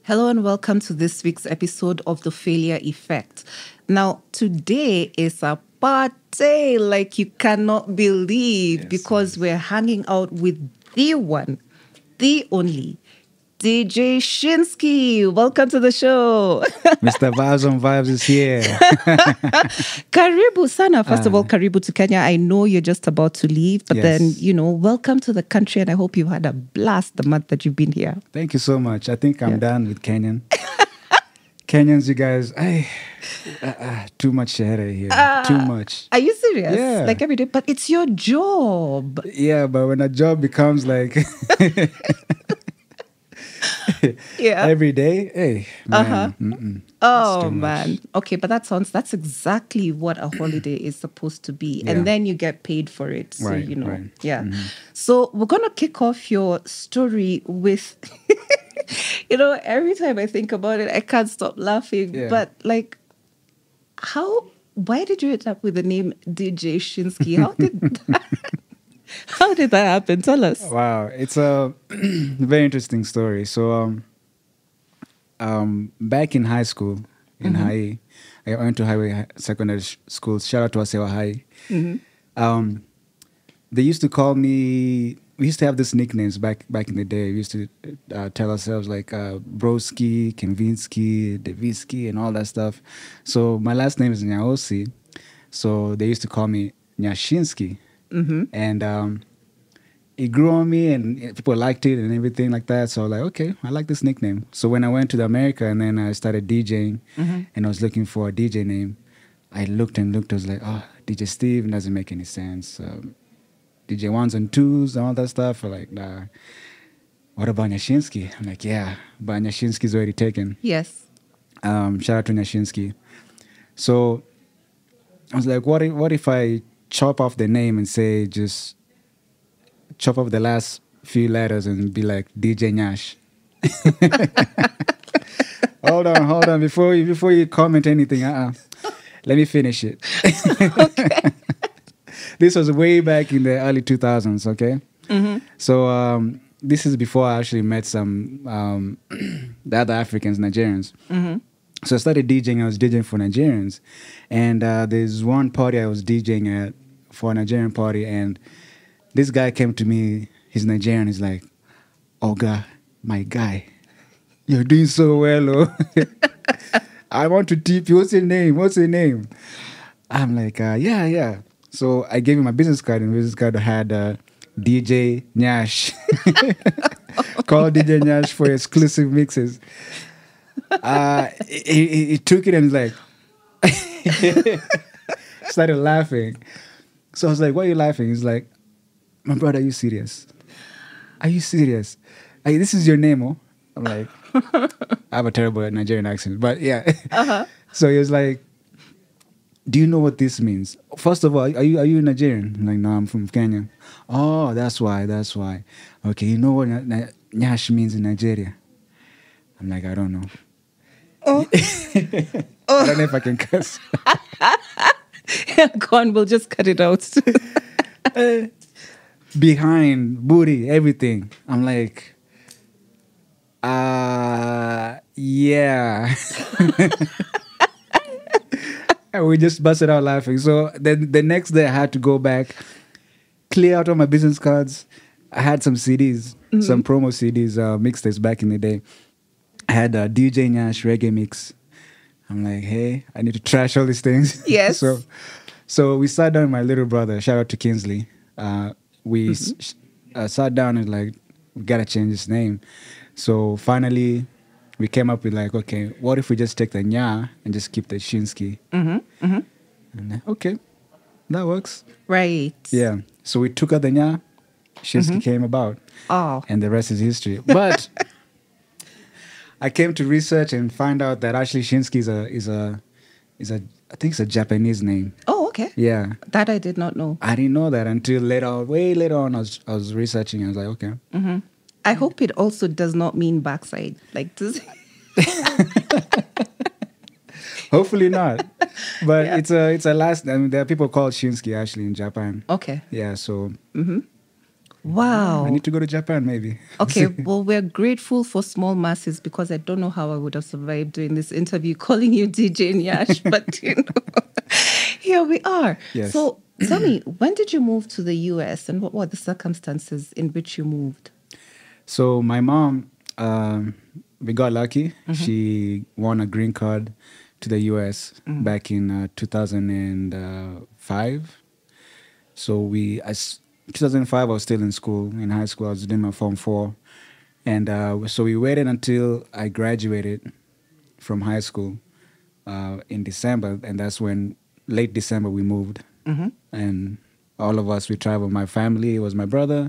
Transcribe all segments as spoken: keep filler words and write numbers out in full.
Hello and welcome to this week's episode of The Failure Effect. Now, today is a party like you cannot believe Yes, because yes. we're hanging out with the one, the only, D J Shinsky. Welcome to the show. Mister Vibes on Vibes is here. Karibu sana. First of all, Ah. Karibu to Kenya. I know you're just about to leave, but Yes. then, you know, welcome to the country and I hope you've had a blast the month that you've been here. Thank you so much. I think I'm Yeah. done with Kenyan. Kenyans, you guys, I, uh, uh, too much headache here. too much. Are you serious? Yeah. Like every day? But it's your job. Yeah, but when a job becomes like Yeah. every day, hey, man. Uh-huh. mm-mm. Oh too much. man. Okay, but that sounds that's exactly what a holiday is supposed to be. Yeah. And then you get paid for it. So Right, you know. right. Yeah. Mhm. So we're gonna kick off your story with you know, every time I think about it, I can't stop laughing. Yeah. But like how why did you end up with the name D J Shinsky? How did that, how did that happen? Tell us. Wow, it's a very interesting story. So, um, um, back in high school, in Hawaii, I went to Highway Hi- Secondary Sh- School. Shout out to Asewa High. Um, they used to call me. We used to have these nicknames back back in the day. We used to uh, tell ourselves like uh, Broski, Kinvinsky, Devisky, and all that stuff. So my last name is Nyaosi. So they used to call me Nyashinsky. Mm-hmm. And um, it grew on me and uh, people liked it and everything like that. So I was like, okay, I like this nickname. So when I went to the America and then I started DJing and I was looking for a D J name, I looked and looked. I was like, oh, D J Steve doesn't make any sense. Um, D J ones and twos and all that stuff. I'm like, nah. What about Nyashinsky? I'm like, yeah, but Nyashinsky's already taken. Yes. Um, shout out to Nyashinsky. So I was like, what if, what if I chop off the name and say just chop off the last few letters and be like D J Nyash? hold on, hold on. Before you before you comment anything, uh-uh. Let me finish it. This was way back in the early two thousands, okay? So um, this is before I actually met some um, the other Africans, Nigerians. So I started DJing. I was DJing for Nigerians, and uh, there's one party I was DJing at for a Nigerian party, and this guy came to me. He's Nigerian. He's like, "Oh God, my guy, you're doing so well. Oh. I want to tip you. What's your name? What's your name?" I'm like, uh, "Yeah, yeah." So I gave him my business card, and the business card had uh, D J Nyash. Call D J Nyash for exclusive mixes. Uh, he, he, he took it and was like, started laughing. So I was like, why are you laughing? He's like, my brother, are you serious? Are you serious? Like, this is your name, oh? I'm like, I have a terrible Nigerian accent, but yeah. Uh-huh. So he was like, do you know what this means? First of all, are you are you Nigerian? I'm like, no, I'm from Kenya. Oh, that's why, that's why. Okay, you know what Nya- Nya- Nyash means in Nigeria? I'm like, I don't know. Oh. I don't know if I can cuss. Go on, we'll just cut it out. Behind, booty, everything. I'm like, uh, yeah. And we just busted out laughing. So then the next day I had to go back, clear out all my business cards. I had some C Ds, some promo C Ds, uh, mixtapes back in the day. I had a D J Nyash reggae mix. I'm like, hey, I need to trash all these things. Yes. so, so we sat down with my little brother. Shout out to Kinsley. Uh, we s- uh, sat down and like, we gotta change his name. So finally, we came up with like, okay, what if we just take the Nya and just keep the Shinsky? Mm-hmm. Mm-hmm. And then, okay, that works. Right. Yeah. So we took out the Nya, Shinsky came about, Oh. and the rest is history. But I came to research and find out that actually Shinsky is a is a is a I think it's a Japanese name. Oh, okay. Yeah. That I did not know. I didn't know that until later on, way later on I was I was researching and I was like, okay. Mm-hmm. I hope it also does not mean backside. Like, does Hopefully not. But Yeah. it's a it's a last I mean there are people called Shinsky actually in Japan. Okay. Yeah, so Mm-hmm. Wow. I need to go to Japan, maybe. Okay, well, we're grateful for small masses because I don't know how I would have survived doing this interview calling you D J Nyash, but you know, here we are. Yes. So tell me, when did you move to the U S and what were the circumstances in which you moved? So my mom, um, we got lucky. Mm-hmm. She won a green card to the U S mm-hmm. back in uh, two thousand five. So we, as two thousand five, I was still in school, in high school. I was doing my Form four. And uh, so we waited until I graduated from high school uh, in December. And that's when, late December, we moved. Mm-hmm. And all of us, we traveled. My family, it was my brother,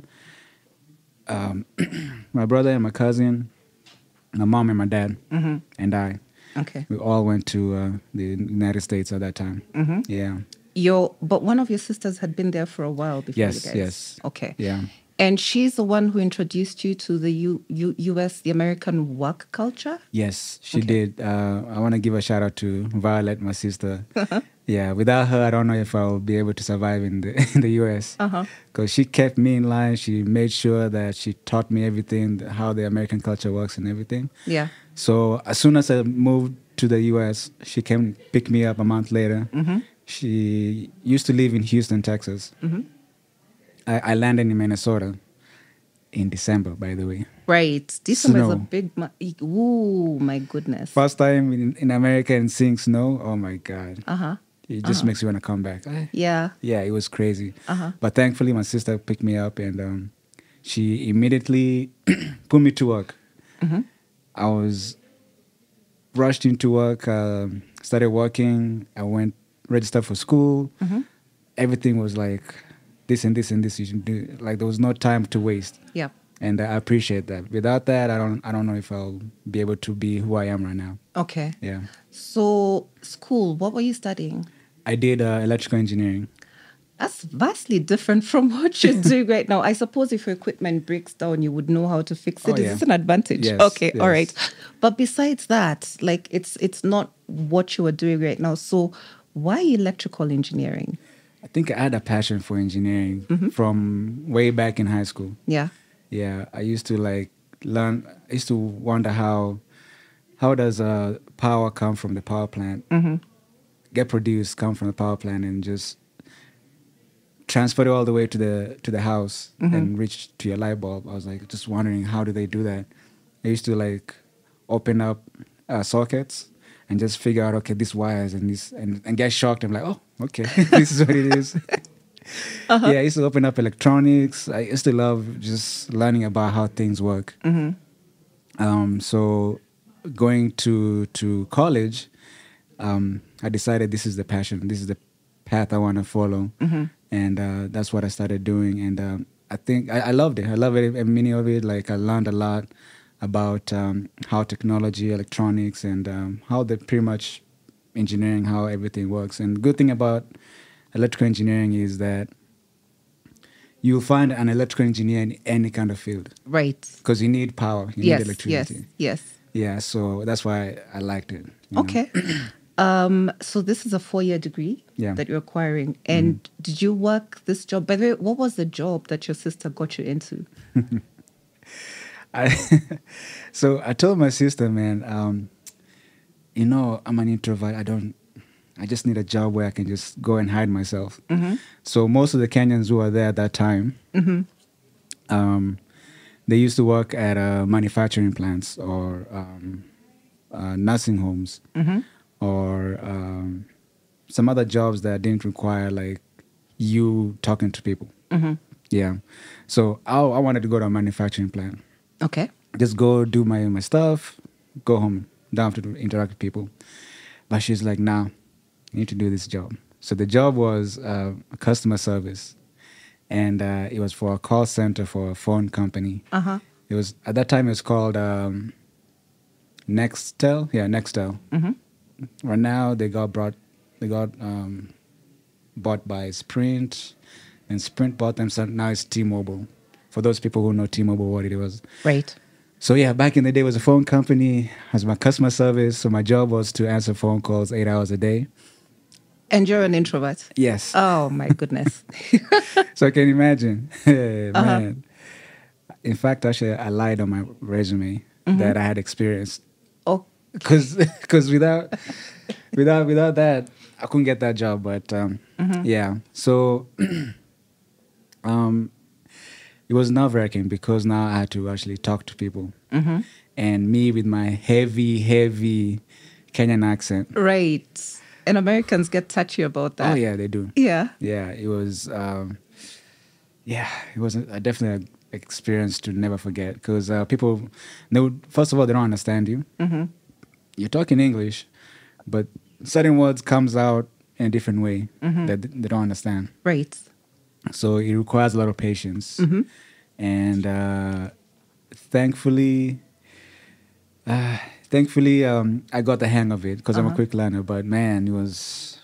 um, my brother and my cousin, my mom and my dad, mm-hmm. and I. Okay. We all went to uh, the United States at that time. Mm-hmm. Yeah. Your, but one of your sisters had been there for a while before yes, you guys. Yes. Okay. Yeah. And she's the one who introduced you to the U, U, U.S., the American work culture? Yes, she okay. did. Uh, I want to give a shout out to Violet, my sister. Yeah, without her, I don't know if I'll be able to survive in the in the U S. Because uh-huh. she kept me in line. She made sure that she taught me everything, how the American culture works and everything. Yeah. So as soon as I moved to the U S, she came pick me up a month later. Mm-hmm. She used to live in Houston, Texas. Mm-hmm. I, I landed in Minnesota in December, by the way. Right. December is a big... Ma- Ooh, my goodness. First time in, in America and seeing snow, oh my God. Uh-huh. It just uh-huh. makes you want to come back. Yeah. Yeah, it was crazy. Uh-huh. But thankfully, my sister picked me up and um, she immediately put me to work. Mm-hmm. I was rushed into work, uh, started working. I went, registered for school. Mm-hmm. Everything was like this and this and this you should do. Like there was no time to waste. Yeah. And I appreciate that. Without that, I don't I don't know if I'll be able to be who I am right now. Okay. Yeah. So school, what were you studying? I did uh, electrical engineering. That's vastly different from what you're doing right now. I suppose if your equipment breaks down, you would know how to fix it. Oh, Is yeah. this an advantage? Yes, okay, yes. all right. But besides that, like it's it's not what you are doing right now. So why electrical engineering? I think I had a passion for engineering mm-hmm. from way back in high school. Yeah. Yeah, I used to like learn, I used to wonder how how does uh, power come from the power plant, mm-hmm. get produced, come from the power plant and just transfer it all the way to the to the house mm-hmm. and reach to your light bulb. I was like just wondering how do they do that. I used to like open up uh, sockets and just figure out, okay, these wires and this, and, and get shocked. I'm like, oh, okay, this is what it is. Uh-huh. Yeah, I used to open up electronics. I used to love just learning about how things work. Mm-hmm. Um, so going to to college, um, I decided this is the passion. This is the path I want to follow. Mm-hmm. And uh, that's what I started doing. And um, I think I, I loved it. I love it, many of it. Like I learned a lot about um, how technology, electronics, and um, how the pretty much engineering, how everything works. And the good thing about electrical engineering is that you'll find an electrical engineer in any kind of field. Right. Because you need power, you yes, need electricity. Yes, yes. Yeah, so that's why I liked it. You okay. um, so this is a four-year degree yeah. that you're acquiring. And mm-hmm. did you work this job? By the way, what was the job that your sister got you into? I so I told my sister, man, um, you know, I'm an introvert. I don't, I just need a job where I can just go and hide myself. Mm-hmm. So most of the Kenyans who were there at that time, mm-hmm. um, they used to work at uh, manufacturing plants or um, uh, nursing homes mm-hmm. or um, some other jobs that didn't require like you talking to people. Mm-hmm. Yeah. So I, I wanted to go to a manufacturing plant. Okay. Just go do my, my stuff, go home, don't have to interact with people. But she's like, nah, you need to do this job. So the job was uh, customer service. And uh, it was for a call center for a phone company. Uh-huh. It was, at that time, it was called um, Nextel. Yeah, Nextel. Mm-hmm. Right now, they got brought, they got um, bought by Sprint. And Sprint bought them, so now it's T-Mobile. For those people who know T-Mobile, what it was. Right. So yeah, back in the day, it was a phone company. As my customer service, so my job was to answer phone calls eight hours a day. And you're an introvert? Yes. Oh, my goodness. So I can imagine. Hey, uh-huh. Man. in fact, actually, I lied on my resume that I had experience. Oh, Because because without without without that, I couldn't get that job. But um, yeah, so um, it was nerve wracking because now I had to actually talk to people, and me with my heavy, heavy Kenyan accent. right. And Americans get touchy about that. Oh yeah, they do. Yeah. Yeah, it was. Um, yeah, it was a, definitely an experience to never forget because uh, people, they would, first of all, they don't understand you. Mm-hmm. You're talking English, but certain words comes out in a different way that they don't understand. Right. So it requires a lot of patience, Mm-hmm. and uh, thankfully, uh, thankfully, um, I got the hang of it because I'm a Uh-huh. quick learner. But man, it was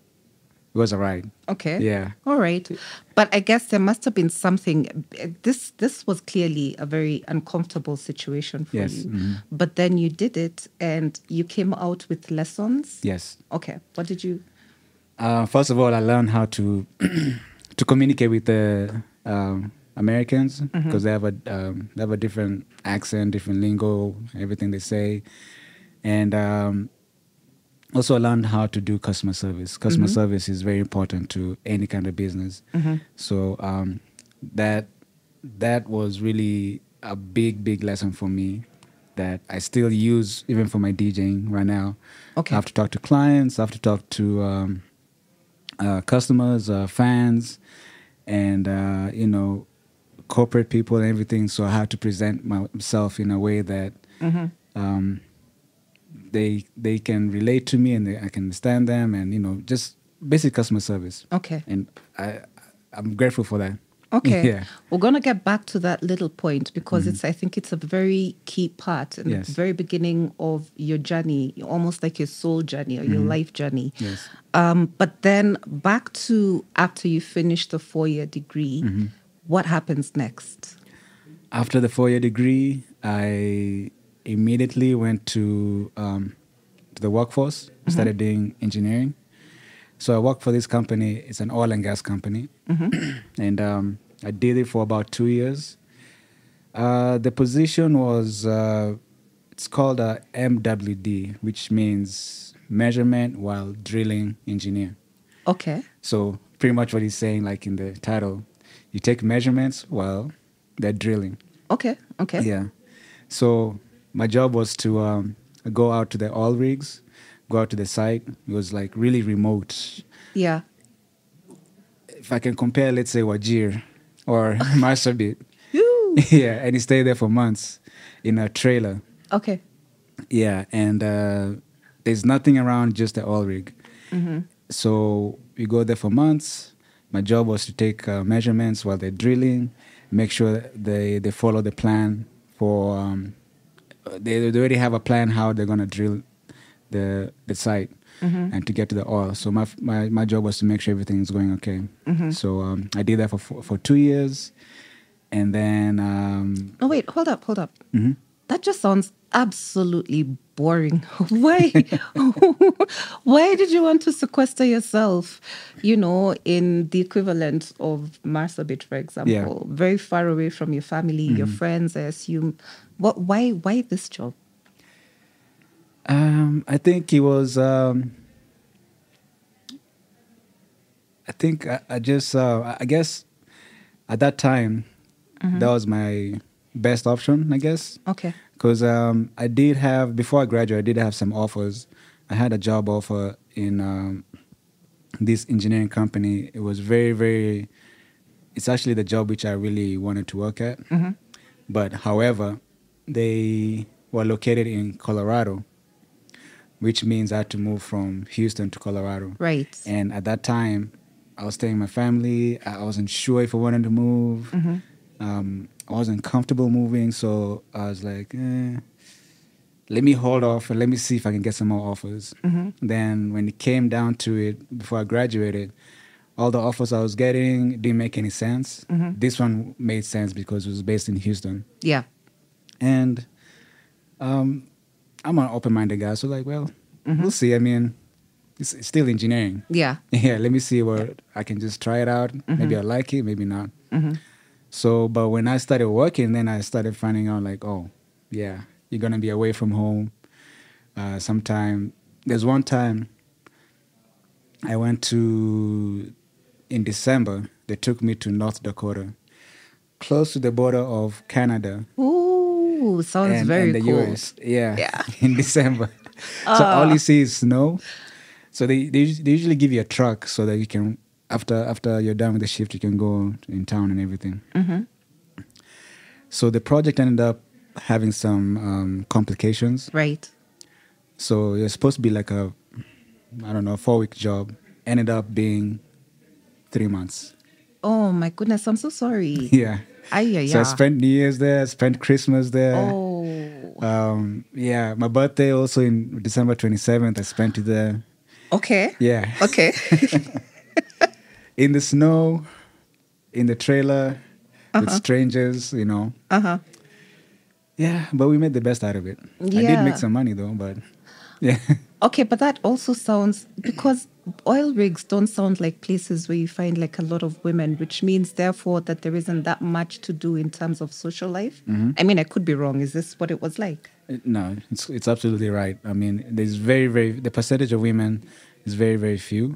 it was a ride. Okay. Yeah. All right. But I guess there must have been something. This this was clearly a very uncomfortable situation for Yes. you. Mhm. But then you did it, and you came out with lessons. Yes. Okay. What did you? Uh, first of all, I learned how to to communicate with the um, Americans because they have a um, they have a different accent, different lingo, everything they say, and um, also I learned how to do customer service. Customer service is very important to any kind of business. So um, that that was really a big big lesson for me that I still use even for my DJing right now. Okay. I have to talk to clients. I have to talk to um, uh, customers, uh, fans, and uh, you know, corporate people and everything. So I have to present myself in a way that um, they they can relate to me and they, I can understand them, and you know, just basic customer service. Okay. And I I'm grateful for that. Okay. Yeah. We're going to get back to that little point because it's I think it's a very key part in Yes. the very beginning of your journey, almost like your soul journey or your life journey. Yes. Um, but then back to after you finish the four-year degree, what happens next? After the four-year degree, I immediately went to um, to the workforce. Started doing engineering. So I worked for this company. It's an oil and gas company, and um, I did it for about two years. Uh, the position was uh, it's called a M W D, which means measurement while drilling engineer. Okay. So pretty much what he's saying, like in the title, you take measurements while they're drilling. Okay. Okay. Yeah. So my job was to um, go out to the oil rigs, go out to the site. It was like really remote. Yeah. If I can compare, let's say Wajir or Marsabit, Woo. yeah, and he stayed there for months in a trailer. Okay. Yeah, and uh, there's nothing around, just the oil rig. So we go there for months. My job was to take uh, measurements while they're drilling, make sure they, they follow the plan for. Um, they, they already have a plan how they're gonna drill the the site and to get to the oil. So my my my job was to make sure everything is going okay. So um, I did that for for, for two years, and then um, Oh, wait. Hold up. Hold up. Mhm. That just sounds absolutely boring. Why? Why did you want to sequester yourself, you know, in the equivalent of Marsabit, for example, Yeah. Mm-hmm. very far away from your family, your friends, I assume. What? Why? Why this job? Um, I think it was. Um, I think I, I just. Uh, I guess at that time, that was my best option. I guess Okay. because um, I did have before I graduated, I did have some offers. I had a job offer in um, this engineering company. It was very, very. It's actually the job which I really wanted to work at. But however, they were located in Colorado, which means I had to move from Houston to Colorado. Right. And at that time, I was staying with my family. I wasn't sure if I wanted to move. Um, I wasn't comfortable moving, so I was like, eh, let me hold off and let me see if I can get some more offers. Then when it came down to it, before I graduated, all the offers I was getting didn't make any sense. This one made sense because it was based in Houston. Yeah. And um, I'm an open-minded guy, so like, well, we'll see. I mean, it's, it's still engineering. Yeah. Yeah, let me see where I can just try it out. Maybe I like it, maybe not. So, but when I started working, then I started finding out like, oh, yeah, you're gonna be away from home. Uh, sometime there's one time I went to in December. They took me to North Dakota, close to the border of Canada Ooh, sounds and, very and the cool. U S. Yeah, Yeah. in December. So all you see is snow. So they, they us- they usually give you a truck so that you can after after you're done with the shift you can go in town and everything. Mm-hmm. So the project ended up having some um, complications. Right. So it was supposed to be like a I don't know four week job. Ended up being three months. Oh my goodness, I'm so sorry. Yeah. Ay, yeah, So I yeah. spent New Year's there. Spent Christmas there. Oh. Um, yeah, my birthday also in December twenty-seventh. I spent it there. Okay. Yeah. Okay. In the snow, in the trailer, with strangers, you know. Uh-huh. Yeah, but we made the best out of it. I did Yeah. make some money though, but yeah. Okay, but that also sounds because oil rigs don't sound like places where you find like a lot of women, which means therefore that there isn't that much to do in terms of social life. I mean, I could be wrong. Is this what it was like? No, it's it's absolutely right. I mean, there's very very the percentage of women is very very few.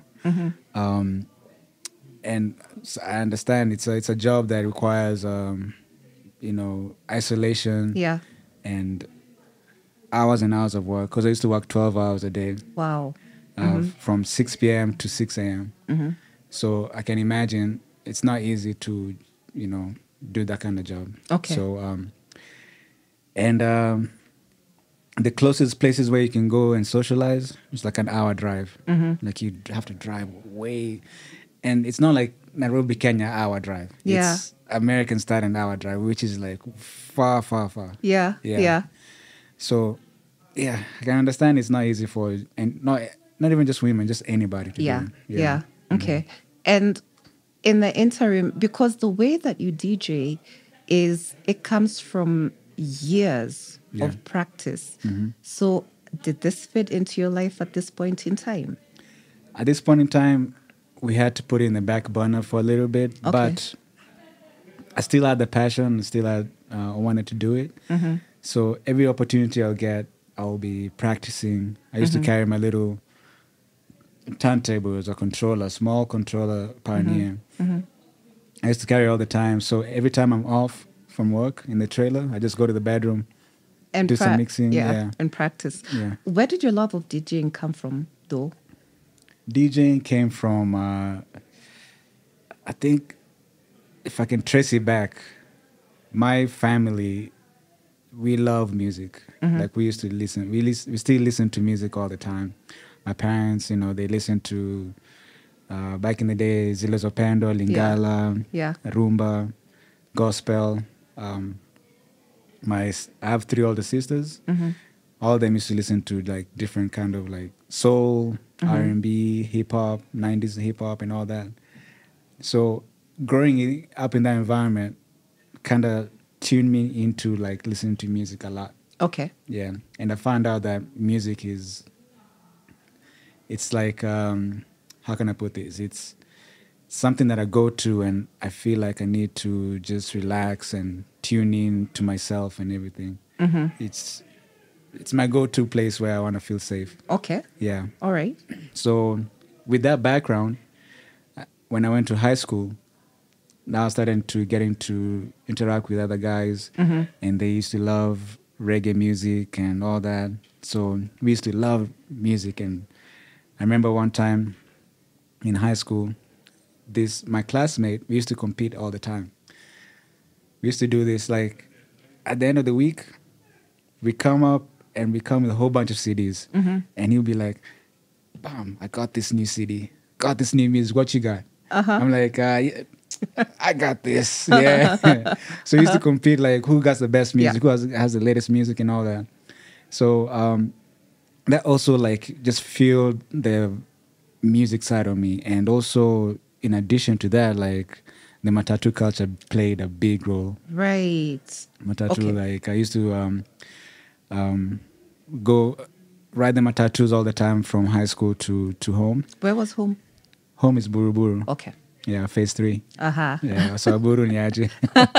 Um, and s- I understand it's a, it's a job that requires um, you know isolation Yeah. and hours and hours of work because I used to work twelve hours a day Wow. uh, from six p.m. to six a.m. Mm-hmm. So I can imagine it's not easy to you know do that kind of job. Okay. So um, and um, the closest places where you can go and socialize is like an hour drive. Mm-hmm. Like you have to drive way, and it's not like Nairobi, Kenya hour drive. Yeah. It's American style an hour drive, which is like far, far, far. Yeah. Yeah. Yeah. So, yeah, I can understand it's not easy for and not not even just women, just anybody to Yeah. do. Yeah. Okay. And in the interim, because the way that you D J is, it comes from years Yeah. of practice. So, did this fit into your life at this point in time? At this point in time, we had to put it in the back burner for a little bit, Okay. but I still had the passion. Still had uh, wanted to do it. Mm-hmm. So every opportunity I'll get, I'll be practicing. I used Mm-hmm. to carry my little turntable as a controller, small controller Pioneer. Mm-hmm. I used to carry all the time. So every time I'm off from work in the trailer, I just go to the bedroom. And Do some mixing, yeah. and practice. Yeah. Where did your love of DJing come from, though? DJing came from, uh, I think, if I can trace it back, my family, we love music. Like we used to listen, we lis- we still listen to music all the time. My parents, you know, they listen to, uh, back in the day, Zilo Zopendo, Lingala, Yeah. Rumba, Gospel. Um, my s- I have three older sisters. Mm-hmm. All of them used to listen to like different kind of like soul, R and B, hip hop, nineties hip hop, and all that. So growing i- up in that environment kind of tuned me into like listening to music a lot. Okay. Yeah, and I found out that music is. It's like um, how can I put this? It's something that I go to and I feel like I need to just relax and tune in to myself and everything. Mm-hmm. It's it's my go-to place where I want to feel safe. Okay. Yeah. All right. So with that background, uh, when I went to high school, now I started to getting to interact with other guys, Mm-hmm. and they used to love reggae music and all that. So we used to love music, and I remember one time in high school, this my classmate, we used to compete all the time. We used to do this like at the end of the week, we come up and we come with a whole bunch of C Ds, Mm-hmm. and he'll be like, "Bam! I got this new C D, got this new music. What you got?" Uh-huh. I'm like, uh, yeah, "I got this." Yeah. So we used to compete like who got the best music, Yeah. who has, has the latest music and all that. So um, that also like just fueled the music side of me, and also in addition to that, like the matatu culture played a big role. Right. Matatu, Okay. like I used to um, um, go ride the matatus all the time from high school to to home. Where was home? Home is Buruburu. Okay. Yeah, phase three. Uh-huh. Yeah, so Aburu Nyaji.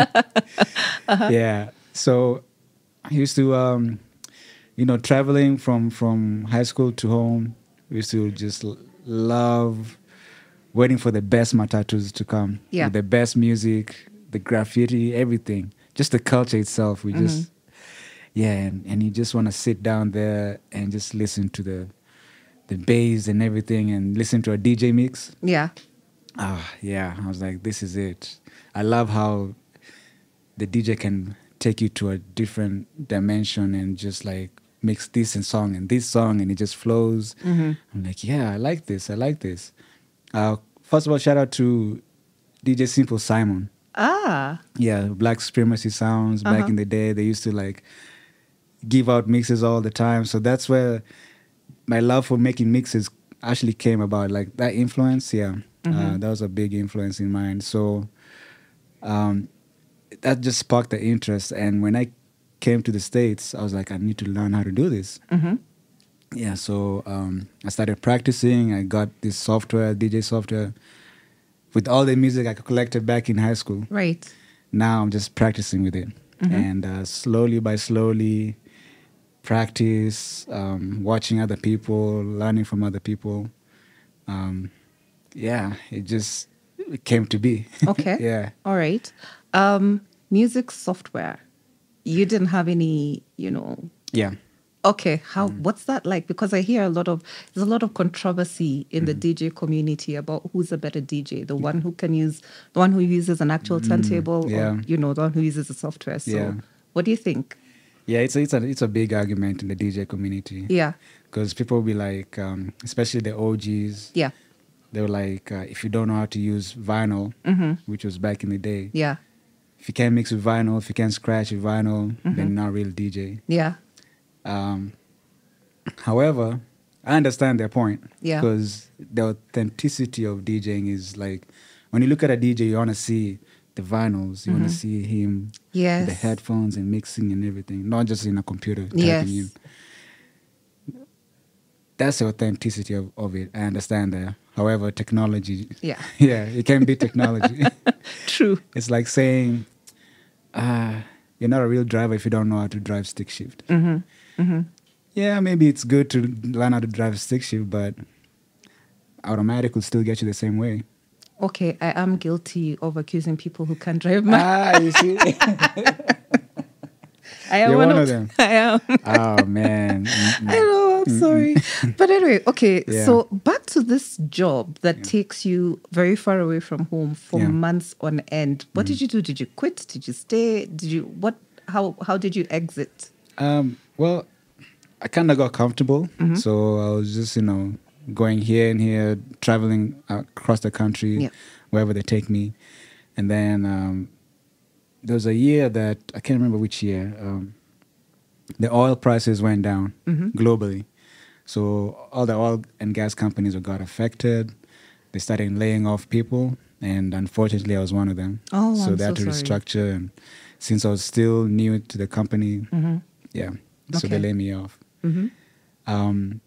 Yeah, so I used to, um, you know, traveling from, from high school to home, we used to just l- love waiting for the best matatus to come. Yeah. With the best music, the graffiti, everything. Just the culture itself. We just, yeah, and, and you just want to sit down there and just listen to the the bass and everything and listen to a D J mix. Yeah. Ah, yeah. I was like, this is it. I love how the D J can take you to a different dimension and just like mix this and song and this song and it just flows. I'm like, yeah, I like this. I like this. Uh, first of all, shout out to D J Simple Simon. Ah. Yeah, Black Supremacy Sounds. Back Uh-huh. in the day, they used to like give out mixes all the time. So that's where my love for making mixes actually came about. Like that influence, yeah, uh, that was a big influence in mine. So um, that just sparked the interest. And when I came to the States, I was like, I need to learn how to do this. Mm-hmm. Yeah, so um, I started practicing. I got this software, D J software, with all the music I collected back in high school. Right. Now I'm just practicing with it. And uh, slowly by slowly, practice, um, watching other people, learning from other people. Um, yeah, it just it came to be. Okay. Yeah. All right. Um, music software. You didn't have any, you know. Yeah. Okay. How? What's that like? Because I hear a lot of there's a lot of controversy in the D J community about who's a better D J, the one who can use, the one who uses an actual turntable, yeah. or you know, the one who uses the software. So, Yeah. what do you think? Yeah, it's a, it's a it's a big argument in the D J community. Yeah. Because people will be like, um, especially the O Gs, Yeah. they were like, uh, if you don't know how to use vinyl, which was back in the day, Yeah. if you can't mix with vinyl, if you can't scratch with vinyl, then you're not a real D J. Yeah. Um, however, I understand their point. Yeah. Because the authenticity of DJing is like, when you look at a D J, you want to see the vinyls, you want to see him, Yes. the headphones and mixing and everything, not just in a computer typing Yes. in. That's the authenticity of, of it. I understand that. However, technology, Yeah. yeah, it can be technology. True. It's like saying, uh, you're not a real driver if you don't know how to drive stick shift. Yeah, maybe it's good to learn how to drive stick shift, but automatic will still get you the same way. Okay, I am guilty of accusing people who can drive my. Ah, you see? I am You're one, one of, of them. I am. Oh, man. Mm-mm. I know, I'm sorry. But anyway, okay, Yeah. so back to this job that takes you very far away from home for Yeah. months on end. What did you do? Did you quit? Did you stay? Did you what how how did you exit? Um, well, I kind of got comfortable. So I was just, you know, going here and here, traveling across the country, Yeah. wherever they take me. And then um, there was a year that, I can't remember which year, um, the oil prices went down globally. So all the oil and gas companies got affected. They started laying off people. And unfortunately, I was one of them. Oh, so I'm they had so to sorry. restructure. And since I was still new to the company, yeah, so they Okay. laid me off. Um,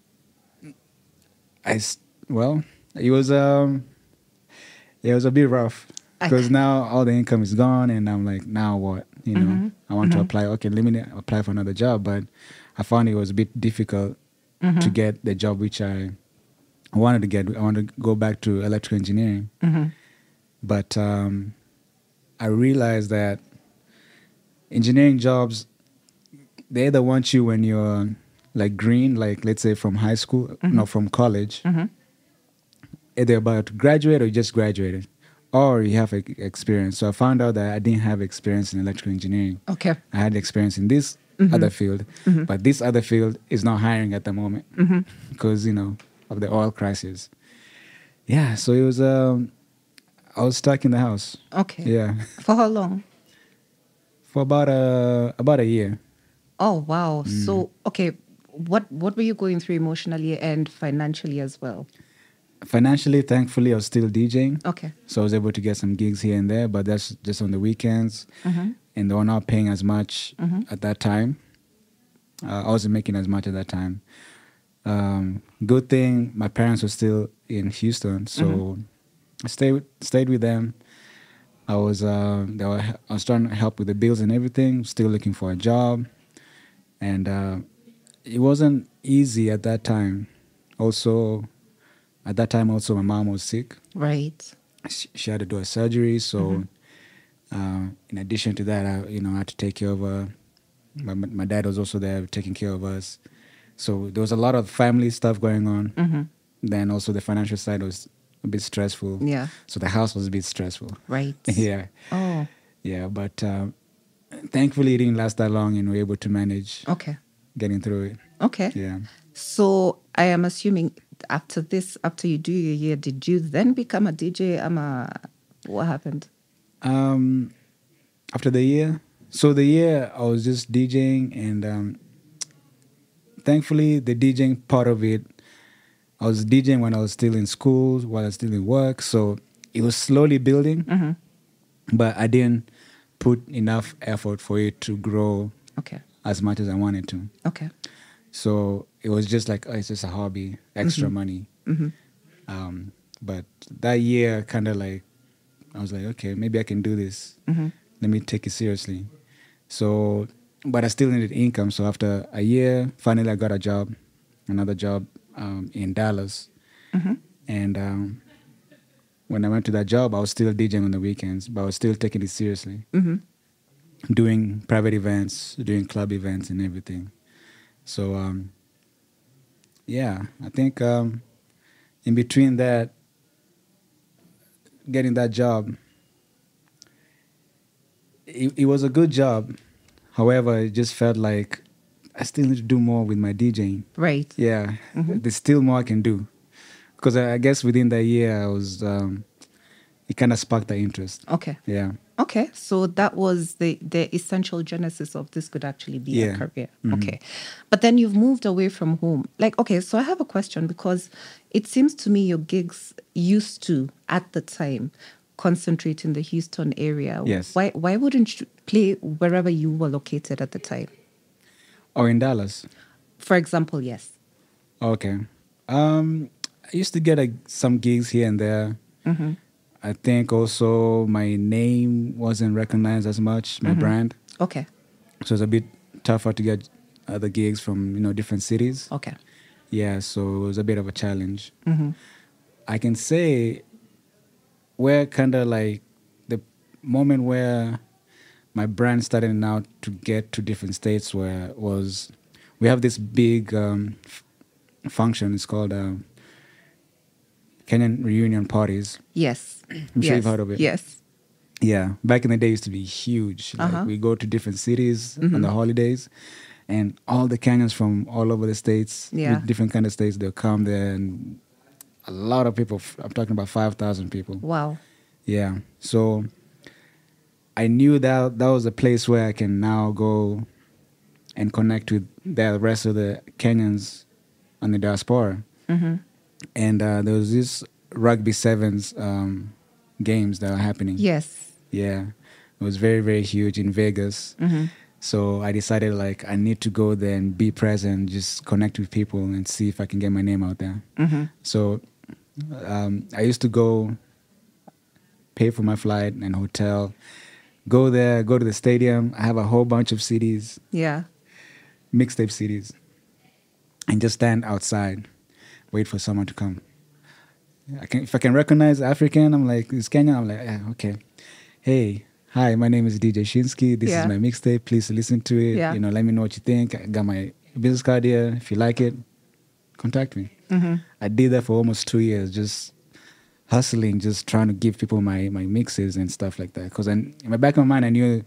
I s- well, it was um, yeah, it was a bit rough I- because now all the income is gone, and I'm like, now what? You know, I want to apply. Okay, let me apply for another job, but I found it was a bit difficult to get the job which I wanted to get. I wanted to go back to electrical engineering, but um, I realized that engineering jobs, they either want you when you're like green, like let's say from high school, no, from college, either about to graduate or you just graduated, or you have e- experience. So I found out that I didn't have experience in electrical engineering. Okay. I had experience in this other field, but this other field is not hiring at the moment because, you know, of the oil crisis. Yeah, so it was, um, I was stuck in the house. Okay. Yeah, For how long? for about a, about a year. Oh wow. So okay, what what were you going through emotionally and financially as well? Financially, thankfully, I was still DJing. Okay. So I was able to get some gigs here and there, but that's just on the weekends. And they were not paying as much at that time. Uh, I wasn't making as much at that time. Um, good thing my parents were still in Houston, so I stayed stayed with them. I was uh, they were, I was trying to help with the bills and everything. Still looking for a job, and uh, it wasn't easy at that time. Also, at that time, also my mom was sick. Right. She, she had to do a surgery, so uh, in addition to that, I you know I had to take care of her. My my dad was also there taking care of us. So there was a lot of family stuff going on. Mm-hmm. Then also the financial side was a bit stressful. Yeah. So the house was a bit stressful. Right. Yeah. Oh, Yeah. But um, thankfully it didn't last that long and we were able to manage okay. getting through it. Okay. Yeah. So I am assuming after this, after you do your year, did you then become a D J? Um, uh, what happened? Um, after the year, so the year I was just DJing and um, thankfully the DJing part of it, I was DJing when I was still in school, while I was still in work. So it was slowly building, Mm-hmm. but I didn't put enough effort for it to grow Okay. as much as I wanted to. Okay. So it was just like, oh, it's just a hobby, extra money. Mm-hmm. Um, but that year, kind of like, I was like, okay, maybe I can do this. Mm-hmm. Let me take it seriously. So, but I still needed income. So after a year, finally I got a job, another job um, in Dallas. Mm-hmm. And um, when I went to that job, I was still DJing on the weekends, but I was still taking it seriously. Mm-hmm. Doing private events, doing club events and everything. So, um, yeah, I think um, in between that, getting that job, it, it was a good job. However, it just felt like I still need to do more with my DJing. Right. Yeah, Mm-hmm. there's still more I can do. Because I, I guess within that year, I was, um, it kind of sparked the interest. Okay. Yeah. Okay. So that was the, the essential genesis of this could actually be Yeah. a career. Mhm. Okay. But then you've moved away from home. Like, okay, so I have a question because it seems to me your gigs used to, at the time, concentrate in the Houston area. Yes. Why why wouldn't you play wherever you were located at the time? Or in Dallas. For example, yes. Okay. Um, I used to get like, some gigs here and there. Mm-hmm. I think also my name wasn't recognized as much, my brand. Okay. So it's a bit tougher to get other gigs from, you know, different cities. Okay. Yeah, so it was a bit of a challenge. Mm-hmm. I can say where kind of like the moment where my brand started now to get to different states where was we have this big um, f- function. It's called uh, Kenyan reunion parties. Yes. I'm sure yes. you've heard of it. Yes. Yeah, back in the day, it used to be huge. Like, Uh-huh. we go to different cities Mhm. on the holidays, and all the Kenyans from all over the states, Yeah. with different kind of states, they'll come there, and a lot of people. f- I'm talking about five thousand people. Wow. Yeah, so I knew that that was a place where I can now go and connect with the rest of the Kenyans on the diaspora. Mm-hmm. And uh, there was this rugby sevens um, games that were happening. Yes. Yeah, it was very, very huge in Vegas. Mm-hmm. So I decided like I need to go there and be present, just connect with people and see if I can get my name out there. Mm-hmm. So um, I used to go pay for my flight and hotel, go there, go to the stadium. I have a whole bunch of C Ds, Yeah. mixtape C Ds, and just stand outside, wait for someone to come. I can, if I can recognize African, I'm like, it's Kenyan. I'm like, yeah, okay. Hey, hi, my name is D J Shinsky. This Yeah. is my mixtape. Please listen to it. Yeah. You know, let me know what you think. I got my business card here. If you like it, contact me. Mm-hmm. I did that for almost two years, just hustling, just trying to give people my, my mixes and stuff like that. Because in my back of my mind, I knew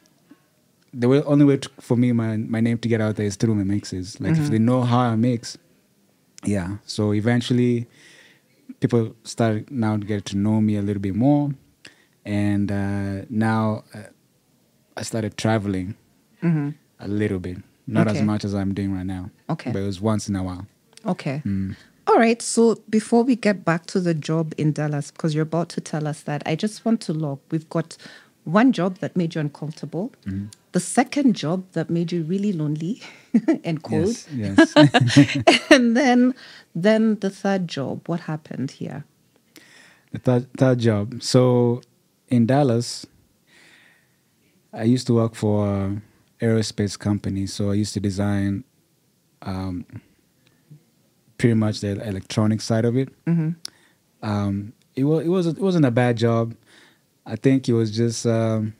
the way, only way to, for me, my, my name to get out there is through my mixes. Like, Mhm. if they know how I mix, yeah. So eventually, people started now to get to know me a little bit more. And uh, now uh, I started traveling Mm-hmm. a little bit. Not Okay. as much as I'm doing right now. Okay. But it was once in a while. Okay. Mm. All right. So before we get back to the job in Dallas, because you're about to tell us that, I just want to log. We've got one job that made you uncomfortable, Mm-hmm. the second job that made you really lonely and cold, Yes, yes. and then then the third job. What happened here? The third, third job. So in Dallas, I used to work for an aerospace company. So I used to design um, pretty much the electronic side of it. Mm-hmm. Um, it was it wasn't it wasn't a bad job. I think it was just. Um,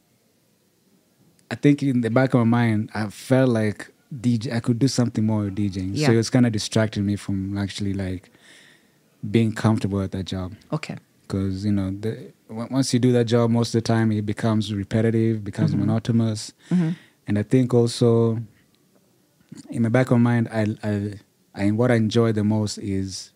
I think in the back of my mind, I felt like D J. I could do something more with DJing. Yeah. So it was kind of distracting me from actually like being comfortable at that job. Okay. Because you know, the, on- once you do that job, most of the time it becomes repetitive, becomes Mm-hmm. monotonous, Mm-hmm. and I think also in my back of my mind, I, I, I what I enjoy the most is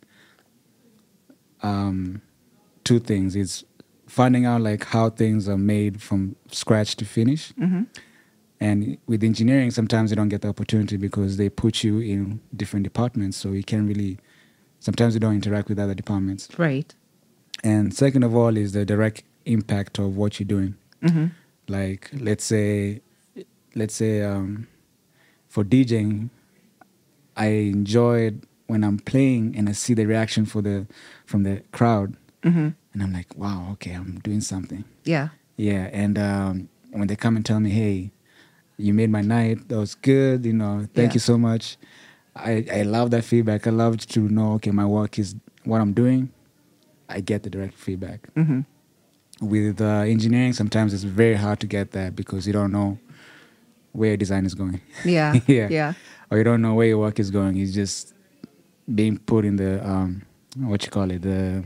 um, two things. It's finding out like how things are made from scratch to finish. Mm-hmm. And with engineering, sometimes you don't get the opportunity because they put you in different departments, so you can't really. Sometimes you don't interact with other departments. Right. And second of all is the direct impact of what you're doing. Mm-hmm. Like let's say, let's say um, for DJing, I enjoyed when I'm playing and I see the reaction for the from the crowd, Mm-hmm. and I'm like, wow, okay, I'm doing something. Yeah. Yeah, and um, when they come and tell me, hey, you made my night, that was good, you know, thank Yeah. you so much. I, I love that feedback. I love to know, okay, my work is what I'm doing. I get the direct feedback. Mm-hmm. With uh, engineering, sometimes it's very hard to get that because you don't know where your design is going. Yeah. yeah. Yeah. Or you don't know where your work is going. It's just being put in the, um, what you call it, the,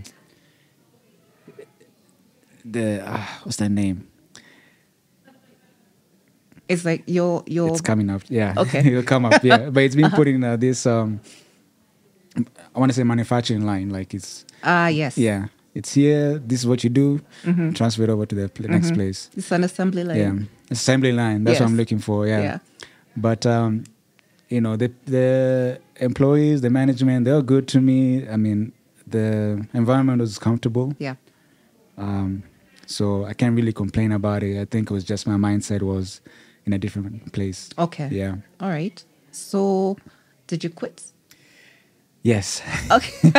the uh, what's that name? It's like your your. It's coming up. Yeah. Okay. It'll come up. Yeah. But it's been put in uh, this, um, I want to say manufacturing line. Like it's, Ah, yes. yeah, it's here. This is what you do. Mm-hmm. Transfer it over to the pl- next place. It's an assembly line. Yeah. Assembly line. That's what Yes. I'm looking for. Yeah. Yeah. But, um, you know, the, the employees, the management, they're good to me. I mean, the environment was comfortable. Yeah. Um, so I can't really complain about it. I think it was just my mindset was in a different place. Okay. Yeah. All right. So, did you quit? Yes. Okay.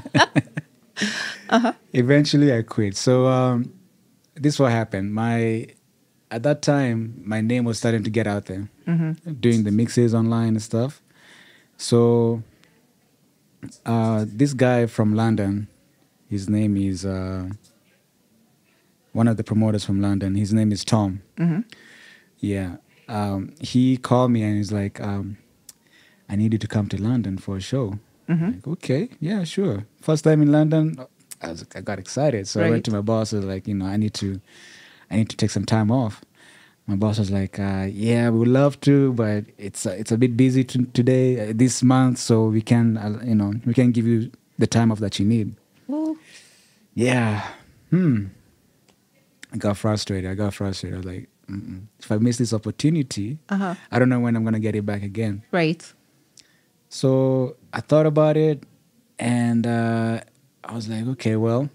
Eventually I quit. So um, this what happened. My at that time my name was starting to get out there, Mm-hmm. doing the mixes online and stuff. So uh, this guy from London, his name is uh, one of the promoters from London. His name is Tom. Mm-hmm. Yeah. Um, he called me and he's like, um, I need you to come to London for a show. Mm-hmm. Like, okay, yeah, sure. First time in London, I, was, I got excited. So I Right. went to my boss. I was like, you know, I need to, I need to take some time off. My boss was like, uh, yeah, we would love to, but it's uh, it's a bit busy to, today, uh, this month, so we can, uh, you know, we can give you the time off that you need. Oh, Yeah. Hmm. I got frustrated. I got frustrated. I was like, mm-mm. If I miss this opportunity, uh-huh. I don't know when I'm gonna get it back again. Right. So I thought about it, and uh, I was like, okay, well,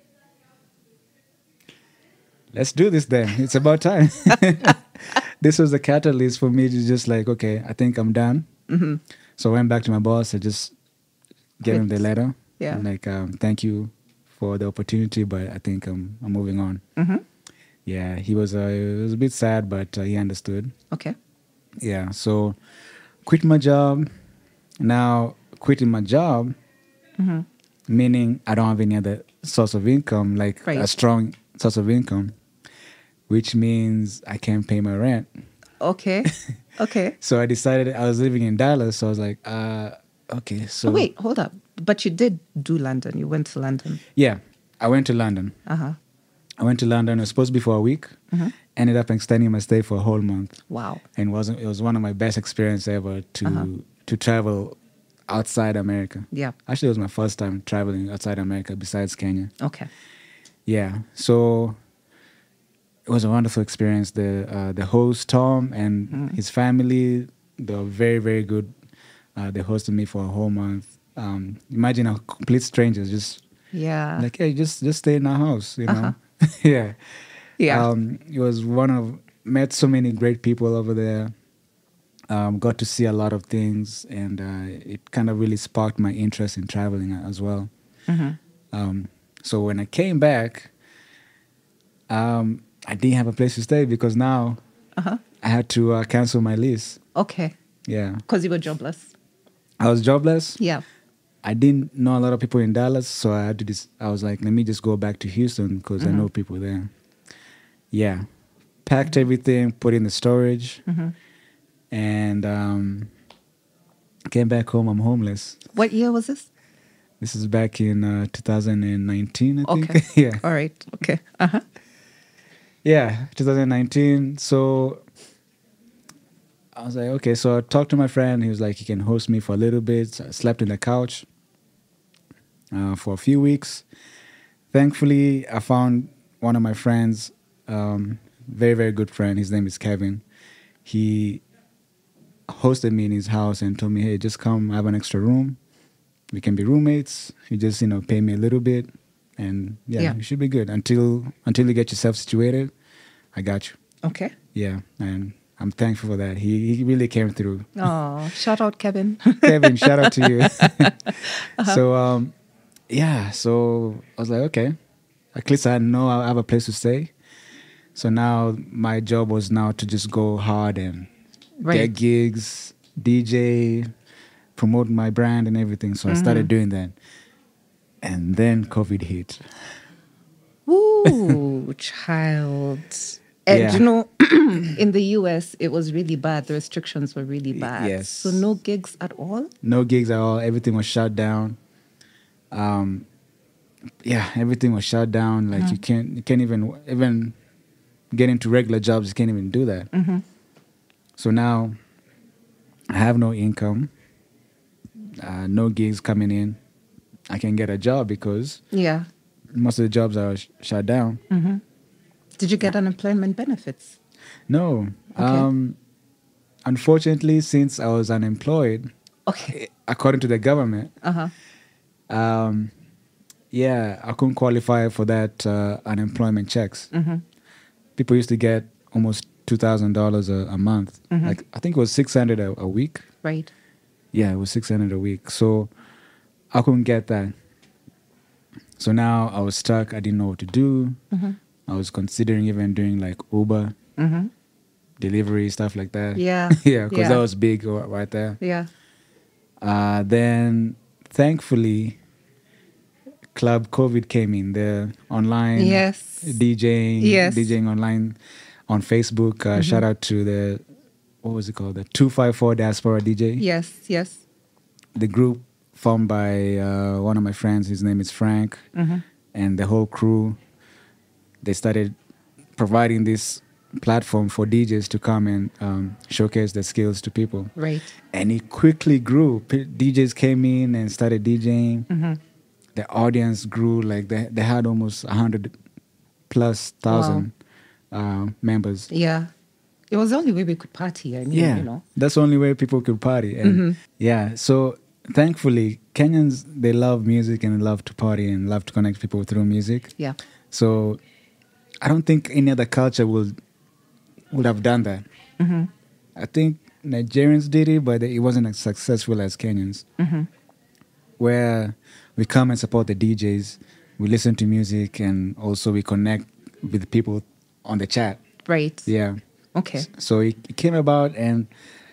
let's do this then. It's about time. This was the catalyst for me to just like, okay, I think I'm done. Mm-hmm. So I went back to my boss. I just gave him the Quit. letter. Yeah. I'm like, um, thank you for the opportunity, but I think I'm, I'm moving on. Mm-hmm. Yeah, he was, uh, he was a bit sad, but uh, he understood. Okay. Yeah, so quit my job. Now, quitting my job, Mm-hmm. meaning I don't have any other source of income, like Right. a strong source of income, which means I can't pay my rent. Okay. Okay. So I decided, I was living in Dallas, so I was like, uh, okay, so. Oh, wait, hold up. But you did do London. You went to London. Yeah, I went to London. Uh-huh. I went to London. It was supposed to be for a week. Mm-hmm. Ended up extending my stay for a whole month. Wow. And wasn't it was one of my best experiences ever to Uh-huh. to travel outside America. Yeah. Actually, it was my first time traveling outside America besides Kenya. Okay. Yeah, so it was a wonderful experience. The uh, the host Tom and Mm. his family, they were very very good. Uh, they hosted me for a whole month. Um, imagine a complete strangers just Yeah. like, hey, just just stay in our house, you know. Uh-huh. yeah, Yeah. Um, it was one of met so many great people over there. Um, got to see a lot of things, and uh, it kind of really sparked my interest in traveling as well. Mm-hmm. Um, So when I came back, um, I didn't have a place to stay because now Uh-huh. I had to uh, cancel my lease. Okay. Yeah. Because you were jobless. I was jobless. Yeah. I didn't know a lot of people in Dallas, so I had to just, I was like, let me just go back to Houston because Mm-hmm. I know people there. Yeah. Packed everything, put in the storage, Mm-hmm. and um, came back home. I'm homeless. What year was this? This is back in uh, two thousand nineteen, I think. Okay. yeah. All right. Okay. Uh-huh. Yeah, twenty nineteen. So I was like, okay. So I talked to my friend. He was like, he can host me for a little bit. So I slept in the couch uh, for a few weeks. Thankfully, I found one of my friends, um, very, very good friend. His name is Kevin. He hosted me in his house and told me, hey, just come. I have an extra room. We can be roommates. You just, you know, pay me a little bit. And yeah, Yeah. you should be good. Until until you get yourself situated, I got you. Okay. Yeah, and I'm thankful for that. He he really came through. Oh, shout out, Kevin. Kevin, shout out to you. So um, yeah, so I was like, okay, at least I know I have a place to stay. So now my job was now to just go hard and Right. get gigs, D J, promote my brand and everything. So I started doing that, and then COVID hit. Ooh, child. And Yeah. you know, in the U S, it was really bad. The restrictions were really bad. yes. So no gigs at all? No gigs at all. Everything was shut down. Um, yeah, everything was shut down. Like you can't, you can't even even get into regular jobs. You can't even do that. Mm-hmm. So now, I have no income, uh, no gigs coming in. I can get a job because Yeah. most of the jobs are sh- shut down. Mm-hmm. Did you get unemployment benefits? No, Okay. um, unfortunately, since I was unemployed, Okay. according to the government, Uh-huh. um, yeah, I couldn't qualify for that uh, unemployment checks. Mm-hmm. People used to get almost two thousand dollars a month. Mhm. Like I think it was six hundred a, a week. Right. Yeah, it was six hundred a week. So I couldn't get that. So now I was stuck. I didn't know what to do. Mm-hmm. I was considering even doing like Uber Mm-hmm. delivery stuff like that. Yeah. yeah, because Yeah. that was big ri- right there. Yeah. Uh, then thankfully, Club COVID came in. The online Yes. DJing, Yes. DJing online on Facebook. Uh, Shout out to the what was it called? The two five four Diaspora D J. Yes. Yes. The group formed by uh, one of my friends. His name is Frank, Mm-hmm. and the whole crew. They started providing this platform for D Js to come and um, showcase their skills to people. Right. And it quickly grew. P- D Js came in and started DJing. Mm-hmm. The audience grew. Like they they had almost a hundred plus thousand uh, members. Yeah. It was the only way we could party. I mean, Yeah, you know. that's the only way people could party. And Mhm. yeah, so thankfully Kenyans, they love music and love to party and love to connect people through music. Yeah. So I don't think any other culture would would have done that. Mm-hmm. I think Nigerians did it, but it wasn't as successful as Kenyans. Mm-hmm. Where we come and support the D Js, we listen to music, and also we connect with people on the chat. Right. Yeah. Okay. So it, it came about, and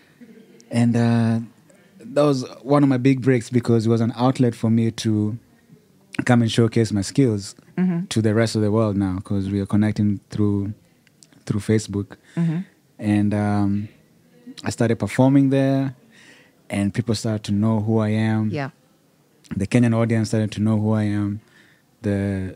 and uh, that was one of my big breaks because it was an outlet for me to come and showcase my skills Mm-hmm. to the rest of the world now because we are connecting through through Facebook. Mm-hmm. And um, I started performing there, and people started to know who I am. Yeah. The Kenyan audience started to know who I am. The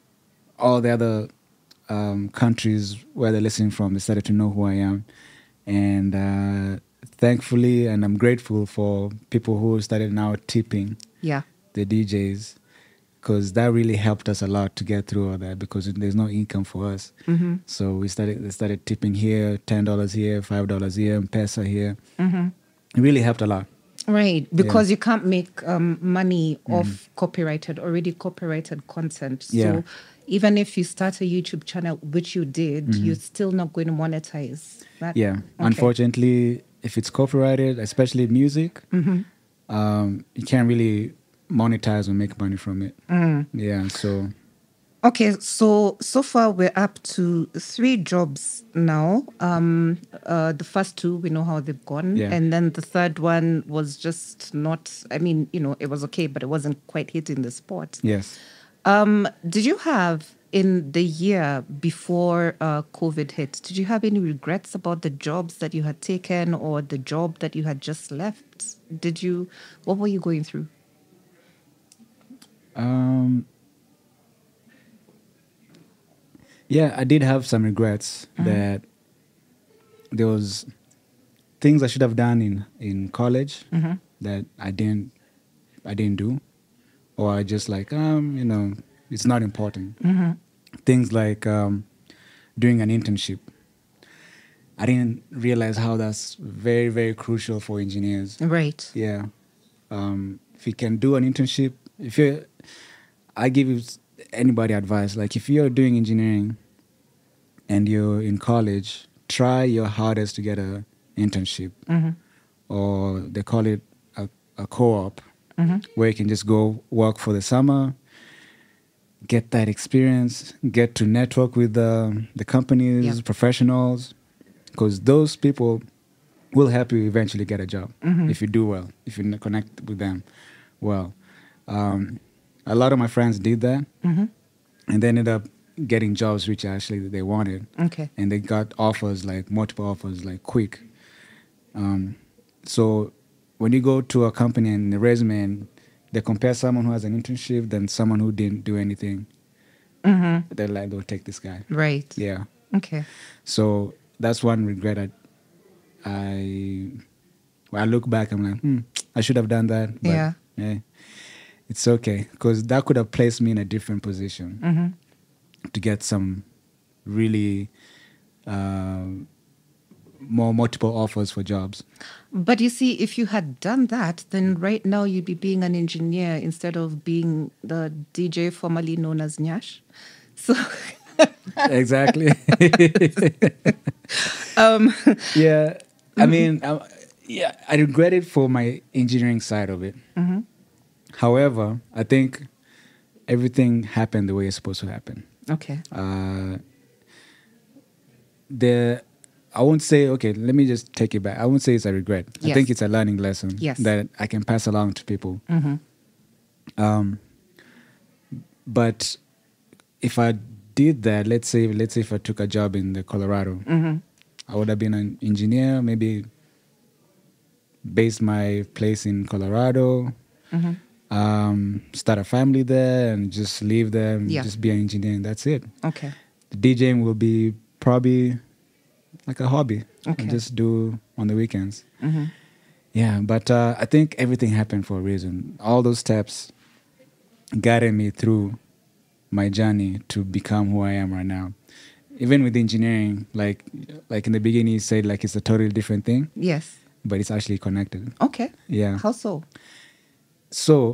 all the other um, countries where they're listening from, they started to know who I am. And uh, thankfully, and I'm grateful for people who started now tipping Yeah. the D Js, because that really helped us a lot to get through all that because there's no income for us. Mm-hmm. So we started they started tipping here, ten dollars here, five dollars here, Pesa here. Mm-hmm. It really helped a lot. Right, because you can't make um, money off copyrighted, already copyrighted content. So Yeah. even if you start a YouTube channel, which you did, you're still not going to monetize. That, Yeah. okay. Unfortunately, if it's copyrighted, especially music, um, you can't really monetize or make money from it. Mm. Yeah. So Okay, so so far we're up to three jobs now. Um, uh, the first two we know how they've gone, Yeah. and then the third one was just not. I mean, you know, it was okay, but it wasn't quite hitting the spot. Yes. Um, did you have in the year before uh, COVID hit? Did you have any regrets about the jobs that you had taken or the job that you had just left? Did you? What were you going through? Um, yeah, I did have some regrets that there was things I should have done in, in college that I didn't I didn't do, or I just like um you know it's not important. Things like um, doing an internship. I didn't realize how that's very very crucial for engineers. Right. Yeah. Um, if you can do an internship, if you, I give you anybody advice. Like if you're doing engineering and you're in college, try your hardest to get a internship, or they call it a, a co-op, where you can just go work for the summer, get that experience, get to network with the the companies, Yeah. professionals, because those people will help you eventually get a job if you do well, if you connect with them well. Um, a lot of my friends did that, and they ended up getting jobs which actually they wanted, Okay. and they got offers, like multiple offers, like quick. Um, so when you go to a company and the resume and they compare someone who has an internship than someone who didn't do anything, they're like, they'll take this guy. Right. Yeah. Okay. So that's one regret. I, I, when I look back, I'm like, hmm, I should have done that. But, Yeah. yeah, it's okay, because that could have placed me in a different position to get some really uh, more multiple offers for jobs. But you see, if you had done that, then right now you'd be being an engineer instead of being the D J formerly known as Nyash. So, Exactly. um, yeah, I mean, I, yeah, I regret it for my engineering side of it. However, I think everything happened the way it's supposed to happen. okay. Uh, the I won't say, okay, let me just take it back. I won't say it's a regret. I Yes. think it's a learning lesson Yes. that I can pass along to people. Um, but if I did that, let's say, let's say if I took a job in the Colorado, I would have been an engineer, maybe based my place in Colorado, um, start a family there and just live there and Yeah. just be an engineer, and that's it. Okay. The DJing will be probably like a hobby. Okay. I just do on the weekends. Yeah, but uh, I think everything happened for a reason. All those steps guided me through my journey to become who I am right now. Even with engineering, like like in the beginning, you said like it's a totally different thing, Yes. but it's actually connected. Okay. Yeah. How so? So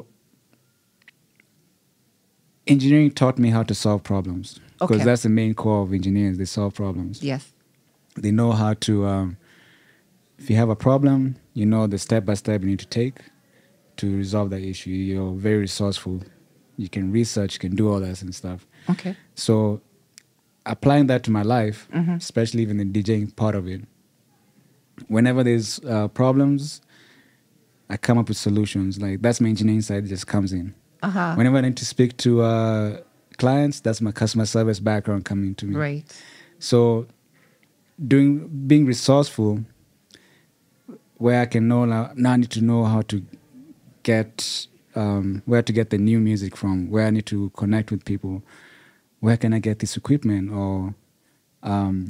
engineering taught me how to solve problems, because Okay. that's the main core of engineers. They solve problems. Yes. They know how to, um, if you have a problem, you know the step-by-step you need to take to resolve that issue. You're very resourceful. You can research, you can do all that and stuff. Okay. So applying that to my life, especially even the DJing part of it, whenever there's uh, problems, I come up with solutions. Like that's my engineering side that just comes in. Uh-huh. Whenever I need to speak to uh, clients, that's my customer service background coming to me. Right. So doing being resourceful, where I can know now, now I need to know how to get um, where to get the new music from, where I need to connect with people, where can I get this equipment, or um,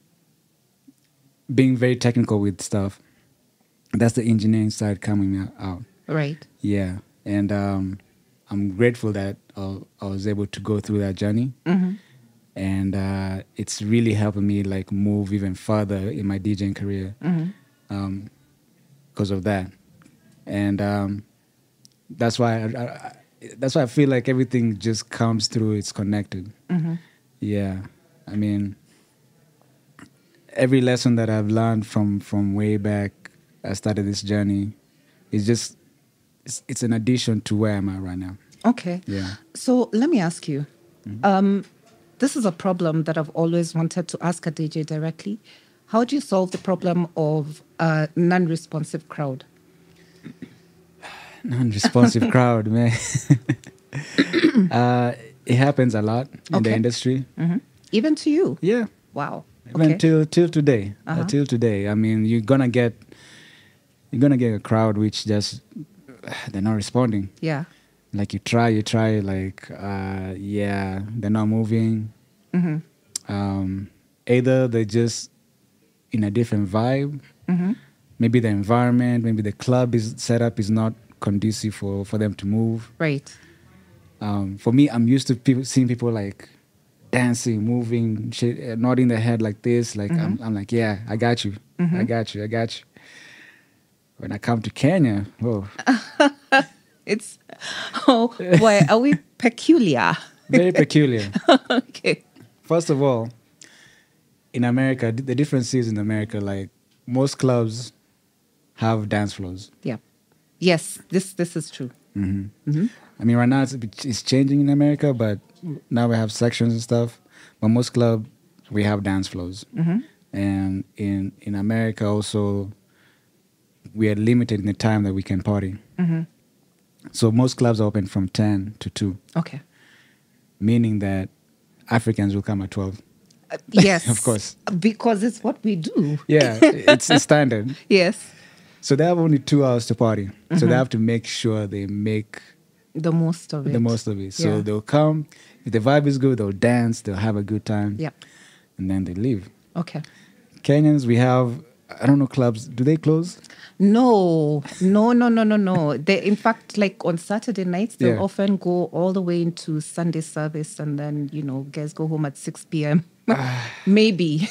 being very technical with stuff. That's the engineering side coming out. Right. Yeah, and um, I'm grateful that uh, I was able to go through that journey, and uh, it's really helping me like move even further in my DJing career um, because of that, and um, that's why I, I, I, that's why I feel like everything just comes through. It's connected. Yeah, I mean, every lesson that I've learned from from way back, I started this journey, is just it's, it's an addition to where I'm at right now. Okay. Yeah. So let me ask you, Um, this is a problem that I've always wanted to ask a D J directly. How do you solve the problem of a non-responsive crowd? Non-responsive crowd, man. uh, it happens a lot in the Okay. industry. Hmm. Even to you? Yeah, Wow. even Okay. till till today. Uh, Uh-huh. till today. I mean, you're gonna get you're gonna get a crowd which just they're not responding. Yeah. Like you try, you try, like uh, yeah, they're not moving. Hmm. Um, either they're just in a different vibe. Hmm. Maybe the environment, maybe the club is set up is not conducive for, for them to move. Right. Um, for me, I'm used to people seeing people like dancing, moving, shit, uh, nodding their head like this. Like I'm, I'm like, yeah, I got you, I got you, I got you. When I come to Kenya, whoa, It's, oh, why are we peculiar? very peculiar. Okay. First of all, in America, th- the difference is in America, like most clubs have dance floors. Yeah. Yes, this this is true. Mm-hmm. I mean, right now it's, it's changing in America, but now we have sections and stuff. But most clubs, we have dance floors. And in, in America also, we are limited in the time that we can party. So most clubs are open from ten to two, Okay. meaning that Africans will come at twelve. Uh, yes. Of course. Because it's what we do. Yeah, it's a standard. Yes. So they have only two hours to party. So they have to make sure they make The most of it. the most of it. So Yeah. they'll come. If the vibe is good, they'll dance. They'll have a good time. Yeah. And then they leave. Okay. Kenyans, we have, I don't know, clubs. Do they close? No, no, no, no, no, no. They, in fact, like on Saturday nights, they'll Yeah. often go all the way into Sunday service, and then you know, guys go home at six p.m. Maybe.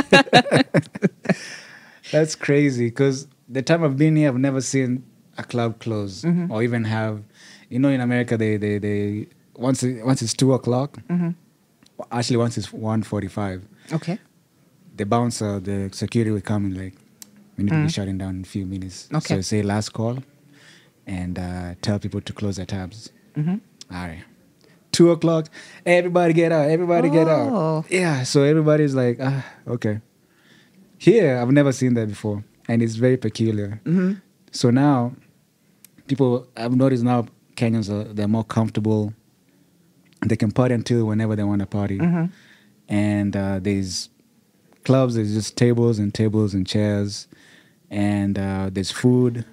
That's crazy because the time I've been here, I've never seen a club close or even have, you know, in America, they, they, they once, it, once it's two o'clock, actually once it's one forty-five, Okay. the bouncer, the security will come and like, we need to be shutting down in a few minutes. Okay. So say last call and uh, tell people to close their tabs. All right. Two o'clock, everybody get out, everybody get Oh. out. Yeah, so everybody's like, ah, okay. Here, I've never seen that before, and it's very peculiar. So now, people, I've noticed now Kenyans, are, they're more comfortable. They can party until whenever they want to party. And uh, there's clubs, there's just tables and tables and chairs, and uh, there's food.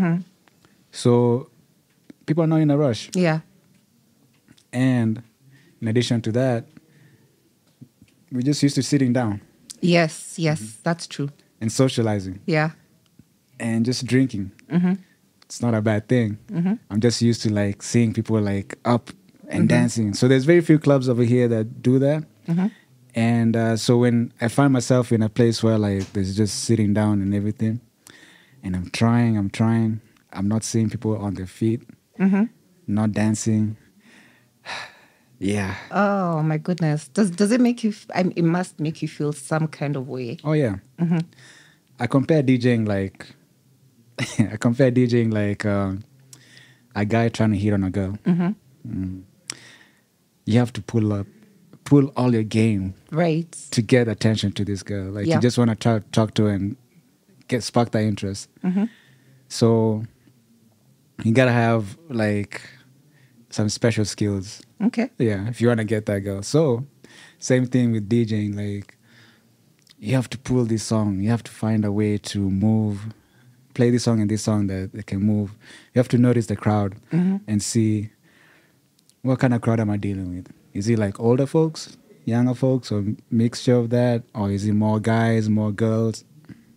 So people are not in a rush. Yeah. And in addition to that, we're just used to sitting down Yes. Yes. That's true. and socializing Yeah. and just drinking. It's not a bad thing. I'm just used to like seeing people like up and dancing. So there's very few clubs over here that do that. And uh, so when I find myself in a place where like there's just sitting down and everything, and I'm trying, I'm trying, I'm not seeing people on their feet, not dancing. Yeah. Oh my goodness. Does does it make you? f- I mean, it must make you feel some kind of way. Oh yeah. I compare DJing like I compare DJing like um, a guy trying to hit on a girl. Mm. You have to pull up, pull all your game Right. to get attention to this girl. Like Yeah. you just want to try talk to her and get spark that interest. So you gotta have like some special skills. Okay. Yeah, if you want to get that girl. So, same thing with DJing. Like, you have to pull this song. You have to find a way to move, play this song and this song that, that can move. You have to notice the crowd and see what kind of crowd am I dealing with. Is it like older folks, younger folks, or mixture of that, or is it more guys, more girls?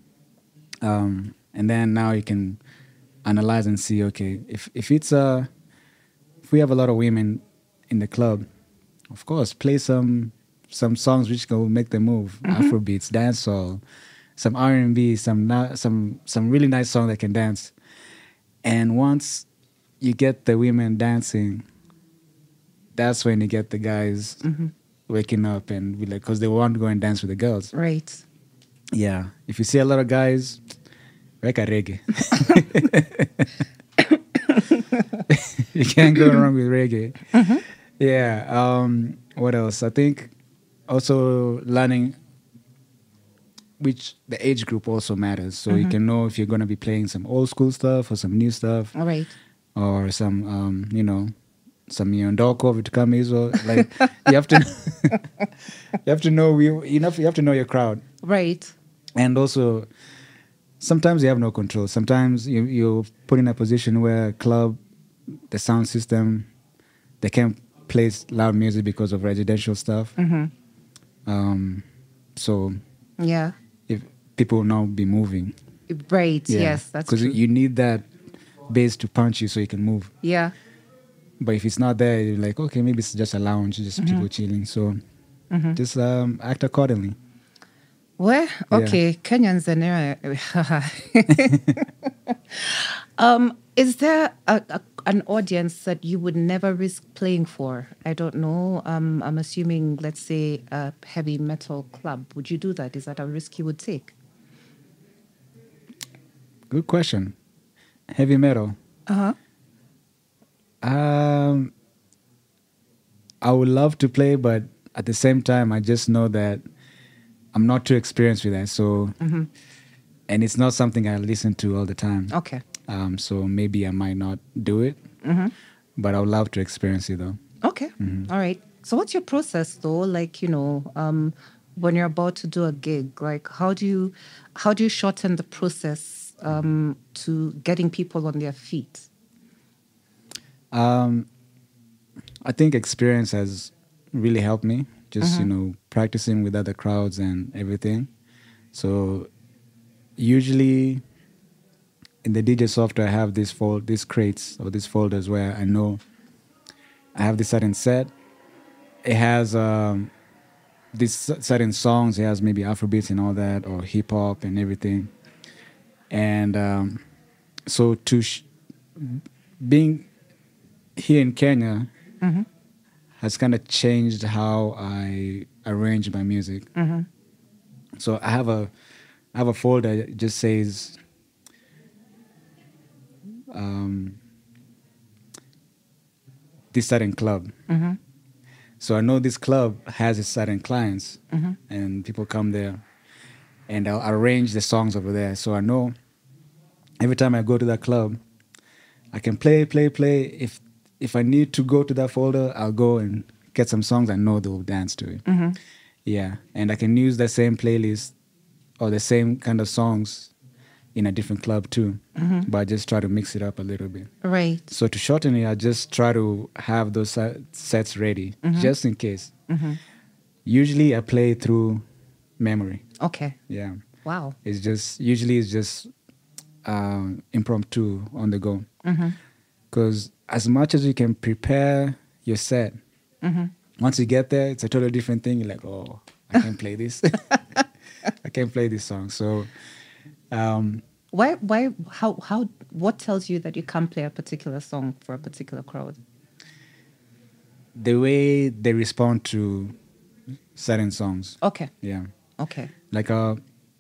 Um, and then now you can analyze and see. Okay, if if it's a if we have a lot of women in the club, of course, play some some songs which will make them move. Afrobeats, dancehall, some R and B, some na- some some really nice song that can dance. And once you get the women dancing, that's when you get the guys waking up and be like, because they want to go and dance with the girls. Right. Yeah, if you see a lot of guys, like a reggae. You can't go wrong with reggae. Yeah. Um, what else? I think also learning which the age group also matters. So you can know if you're going to be playing some old school stuff or some new stuff. All right. Or some, um, you know, some Yondoko Vitukamizo. Like you have to, you have to know you enough. You have to know your crowd, Right. and also sometimes you have no control. Sometimes you you're put in a position where a club, the sound system, they can't play loud music because of residential stuff. Um, so Yeah. if people will not be moving, Right. Yes, that's because true. you need that bass to punch you so you can move. Yeah. But if it's not there, you're like, okay, maybe it's just a lounge, just people chilling. So just um, act accordingly. Well, okay, Kenyans and um, is there a, a, an audience that you would never risk playing for? I don't know. Um, I'm assuming, let's say, a heavy metal club. Would you do that? Is that a risk you would take? Good question. Heavy metal. Uh huh. Um, I would love to play, but at the same time, I just know that I'm not too experienced with that. So, and it's not something I listen to all the time. Okay. Um, so maybe I might not do it, but I would love to experience it though. Okay. All right. So what's your process though? Like, you know, um, when you're about to do a gig, like how do you how do you shorten the process um, to getting people on their feet? Um, I think experience has really helped me. Just you know, practicing with other crowds and everything. So usually in the D J software, I have these fold, these crates or these folders where I know I have this certain set. It has um, these certain songs. It has maybe Afrobeats and all that, or hip hop and everything. And um, so to sh- being here in Kenya has kind of changed how I arrange my music. So I have a I have a folder that just says um, this certain club. So I know this club has its certain clients, and people come there, and I'll arrange the songs over there. So I know every time I go to that club, I can play, play, play. If if I need to go to that folder, I'll go and get some songs I know they'll dance to it. Yeah, and I can use the same playlist or the same kind of songs in a different club too, but I just try to mix it up a little bit. Right. So to shorten it, I just try to have those se- sets ready just in case. Usually I play through memory. Okay. Yeah, Wow. it's just usually it's just um, impromptu on the go. Because as much as you can prepare your set, once you get there, it's a totally different thing. You're like, oh, I can't play this. I can't play this song. So, um, Why? Why? How? How? What tells you that you can't play a particular song for a particular crowd? the way they respond to certain songs. Okay. Yeah. Okay. Like uh,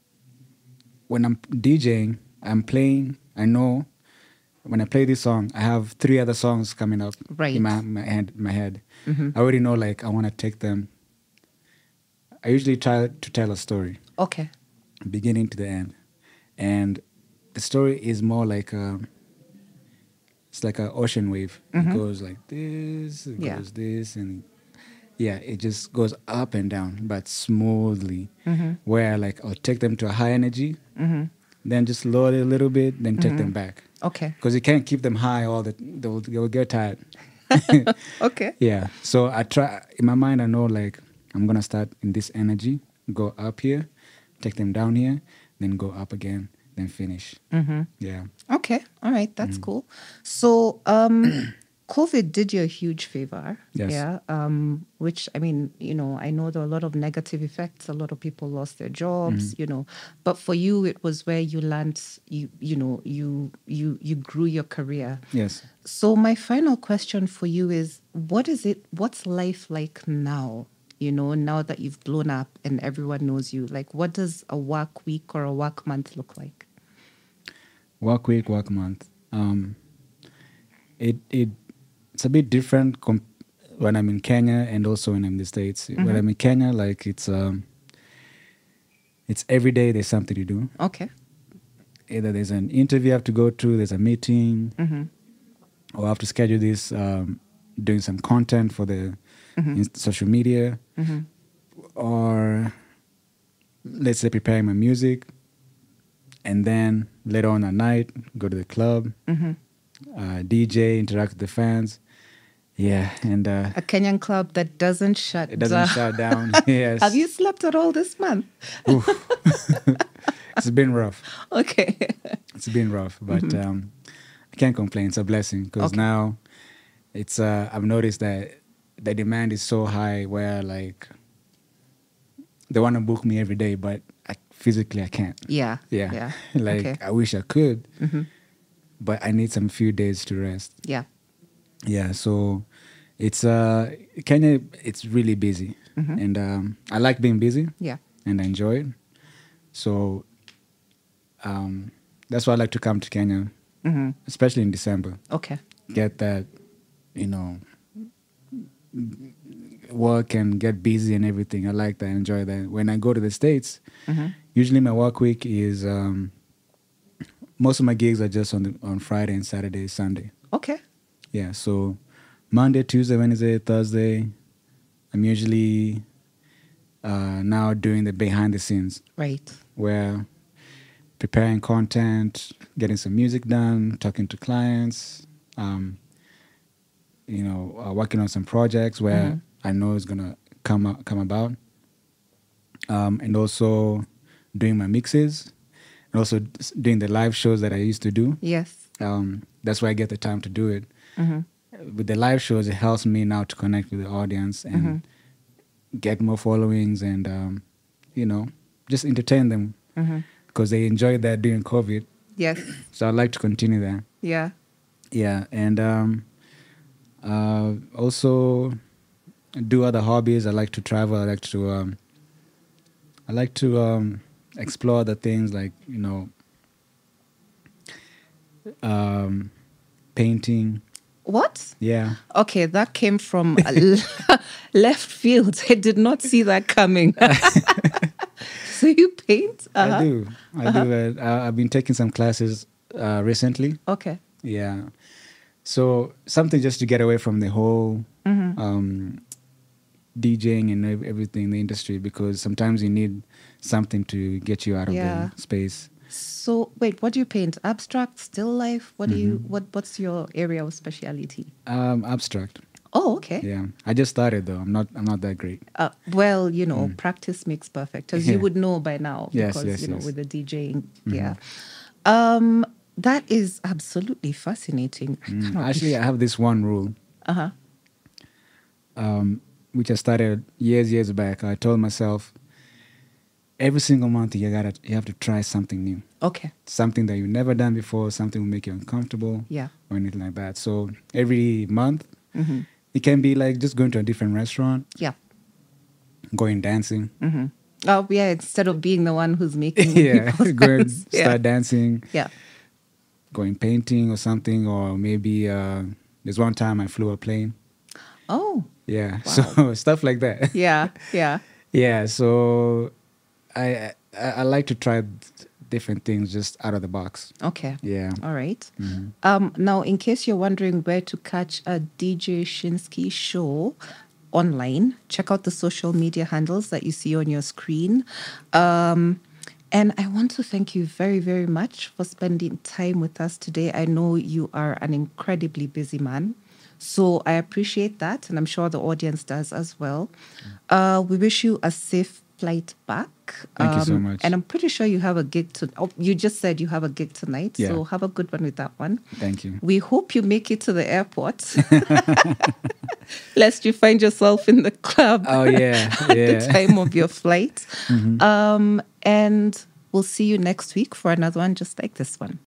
when I'm DJing, I'm playing, I know when I play this song, I have three other songs coming up Right. in my, my, head, my head. I already know, like, I want to take them. I usually try to tell a story, Okay. beginning to the end. And the story is more like a, it's like an ocean wave. It goes like this, it Yeah. goes this, and yeah, it just goes up and down, but smoothly. Where like I'll take them to a high energy, then just lower it a little bit, then take them back. Okay. Because you can't keep them high all the they'll, they'll get tired. Okay. Yeah. So I try in my mind. I know like I'm gonna start in this energy, go up here, take them down here, then go up again, then finish. Yeah. Okay. All right. That's cool. So, um, COVID did you a huge favor. Yes. Yeah. Um, which, I mean, you know, I know there are a lot of negative effects. A lot of people lost their jobs, you know, but for you, it was where you learned, you, you know, you, you, you grew your career. Yes. So my final question for you is, what is it, what's life like now? You know, now that you've blown up and everyone knows you, like what does a work week or a work month look like? Work week, work month. Um, it it it's a bit different com- when I'm in Kenya and also when I'm in the States. When I'm in Kenya, like it's um, it's every day there's something to do. Okay. Either there's an interview I have to go to, there's a meeting, Mm-hmm. or I have to schedule this, um, doing some content for the in social media, Mm-hmm. or let's say preparing my music, and then later on at night, go to the club, Mm-hmm. uh, D J, interact with the fans. Yeah, and uh, A Kenyan club that doesn't shut it doesn't down. shut down. Yes. Have you slept at all this month? Oof. It's been rough. Okay. It's been rough, but um, I can't complain. It's a blessing because Okay. now it's. Uh, I've noticed that the demand is so high where like they want to book me every day, but I, physically I can't. Yeah. Yeah, Yeah. like Okay. I wish I could, Mm-hmm. but I need some few days to rest. Yeah. Yeah, so it's uh Kenya. It's really busy, Mhm. and um, I like being busy, Yeah. and I enjoy it. So um, that's why I like to come to Kenya, Mm-hmm. especially in December. Okay. Get that, you know, work and get busy and everything. I like that. I enjoy that. When I go to the States, Mm-hmm. usually my work week is um, most of my gigs are just on the, on Friday and Saturday, Sunday. Okay. Yeah, so Monday, Tuesday, Wednesday, Thursday, I'm usually uh, now doing the behind the scenes Right. where preparing content, getting some music done, talking to clients, um, you know, uh, working on some projects where Mhm. I know it's gonna come up, come about, um, and also doing my mixes, and also s- doing the live shows that I used to do. Yes. Um, that's where I get the time to do it. Mm-hmm. With the live shows, it helps me now to connect with the audience and Mm-hmm. get more followings and, um, you know, just entertain them Mm-hmm. because they enjoyed that during COVID. Yes. So I'd like to continue that. Yeah. Yeah. And um, uh, also do other hobbies. I like to travel. I like to, um, I like to um, explore other things like, you know, um, painting. What? Yeah. Okay, that came from a l- left field. I did not see that coming. So you paint? Uh-huh. I do. I do. Uh, I- I've been taking some classes uh, recently. Okay. Yeah. So something just to get away from the whole Mm-hmm. um, DJing and ev- everything in the industry because sometimes you need something to get you out of Yeah. the space. So wait, what do you paint? Abstract, still life? What do you? Mm-hmm. What What's your area of speciality? Um, abstract. Oh, okay. Yeah. I just started though. I'm not. I'm not that great. Uh, well, you know, practice makes perfect, as Yeah. you would know by now, Yes, because yes, you know yes. with the DJing. Yeah. Um, that is absolutely fascinating. I Mm, cannot- Actually, I have this one rule, uh-huh. um, which I started years, years back. I told myself, every single month you gotta, you have to try something new. Okay. Something that you've never done before, something will make you uncomfortable Yeah. or anything like that. So every month, Mm-hmm. it can be like just going to a different restaurant, Yeah. going dancing. Mm-hmm. Oh, yeah. Instead of being the one who's making yeah, people's going hands. start Yeah. dancing, Yeah. going painting or something, or maybe uh, there's one time I flew a plane. Oh. Yeah, Wow. so stuff like that. Yeah. Yeah. Yeah, so I, I I like to try different things just out of the box. Okay. Yeah. All right. Mhm. Um, now, in case you're wondering where to catch a D J Shinsky show online, check out the social media handles that you see on your screen. Um, and I want to thank you very, very much for spending time with us today. I know you are an incredibly busy man. So I appreciate that, and I'm sure the audience does as well. Uh, we wish you a safe flight back. Thank you so much. And I'm pretty sure you have a gig to. Oh, you just said you have a gig tonight, Yeah. so have a good one with that one. Thank you. We hope you make it to the airport, lest you find yourself in the club Oh yeah, at yeah. the time of your flight. Um, and we'll see you next week for another one just like this one.